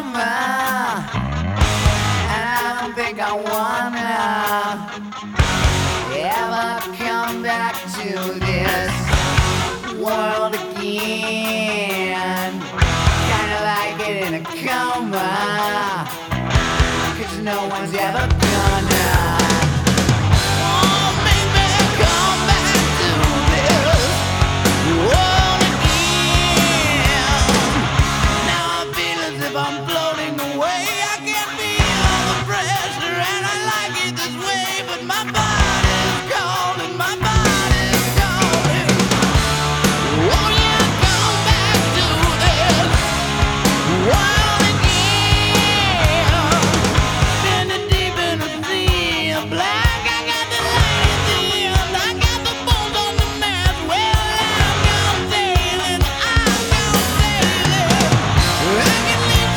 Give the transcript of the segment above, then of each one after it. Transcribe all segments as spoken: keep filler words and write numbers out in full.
coma, and I don't think I wanna ever come back to this world again. Kinda like it in a coma, 'cause no one's ever gonna. I'm floating away, I can feel the pressure, and I like it this way, but my body's calling, my body's calling. Won't you come back to this world again? Standing deep in a sea of black, I got the light at the end, I got the bones on the mast. Well, I'm gone sailing, I'm gone sailing. I can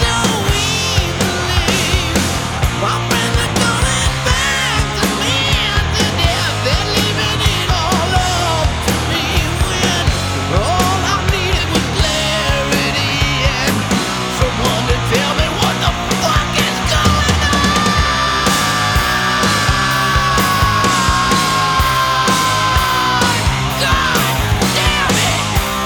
my friends are coming back to me after death. They're leaving it all up to me when all I needed was clarity and someone to tell me what the fuck is going on. God damn it!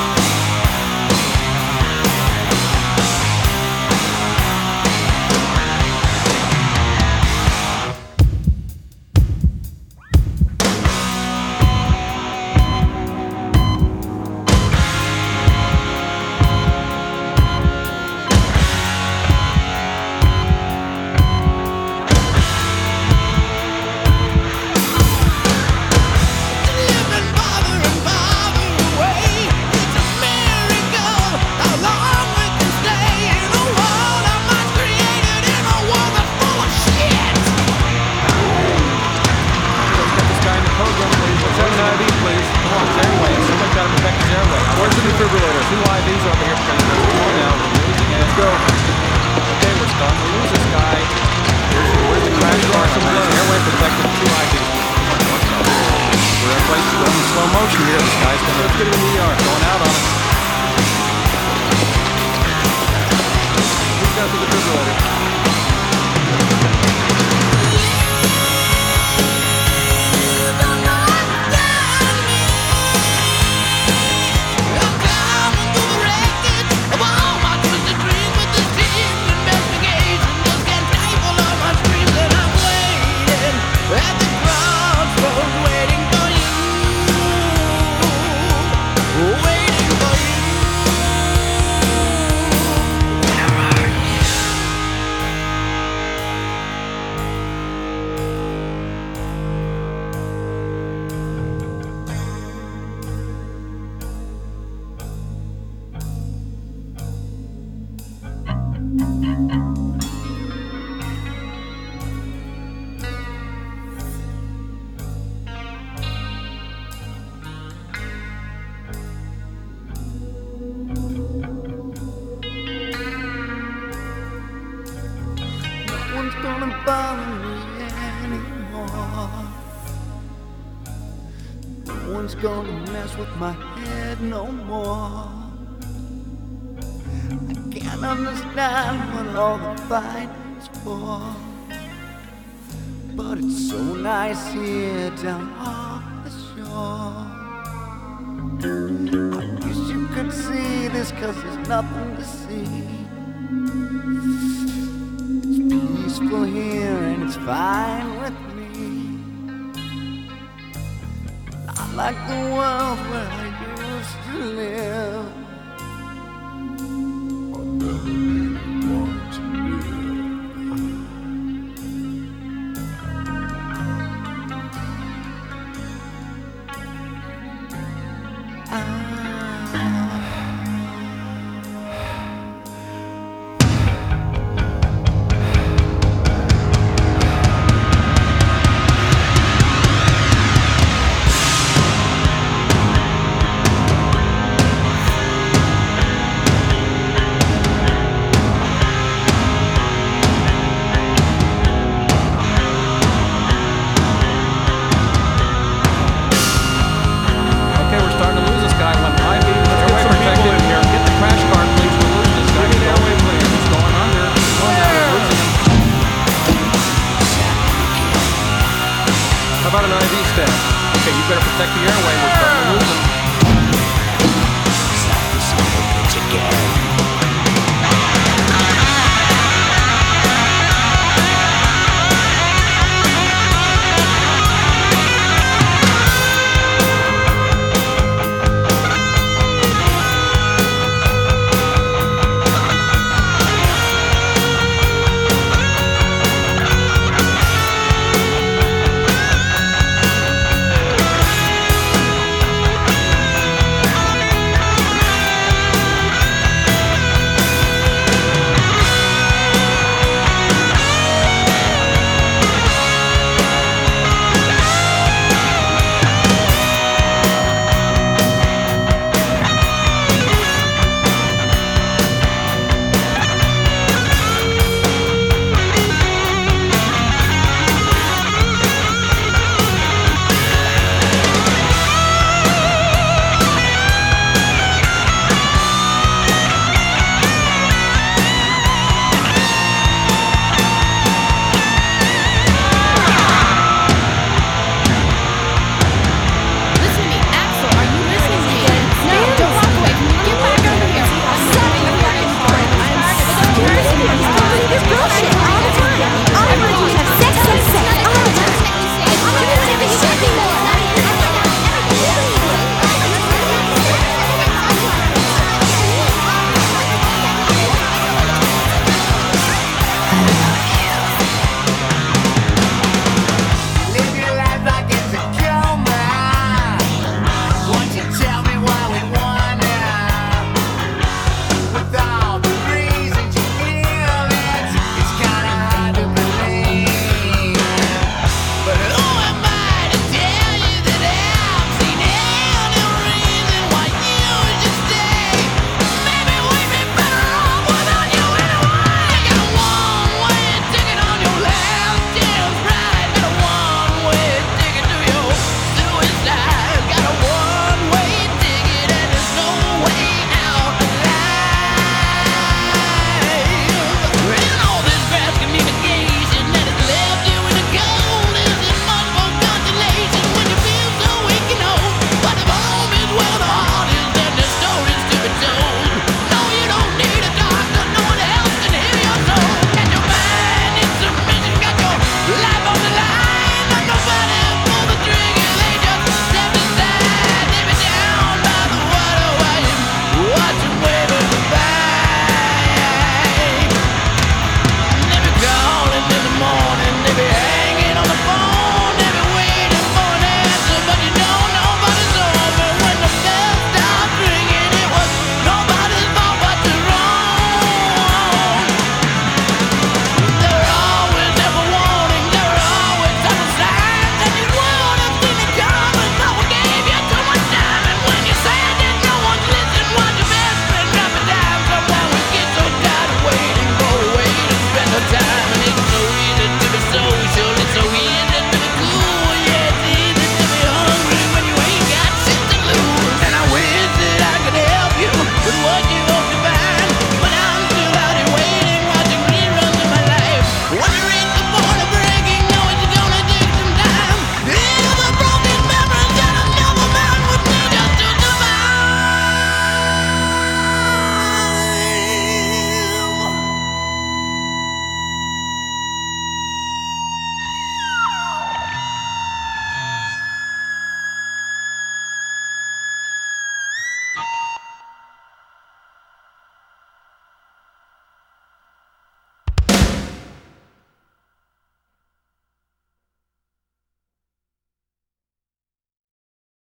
Where's the defibrillator? Two I Vs over here. Come on now. We're losing it. Let's go. Okay, we're starting to lose this guy. Where's, where's the crash car? Some airway protected. Two I Vs. We're everybody's going in slow motion here. This guy's going to get in the E R. Going out on us. Who's got the defibrillator? No one's gonna bother me anymore. No one's gonna mess with my head no more. I can't understand what all the fight is for, but it's so nice here down off the shore. I wish you could see this, 'cause there's nothing to see. It's peaceful here and it's fine with me. Not like the world where I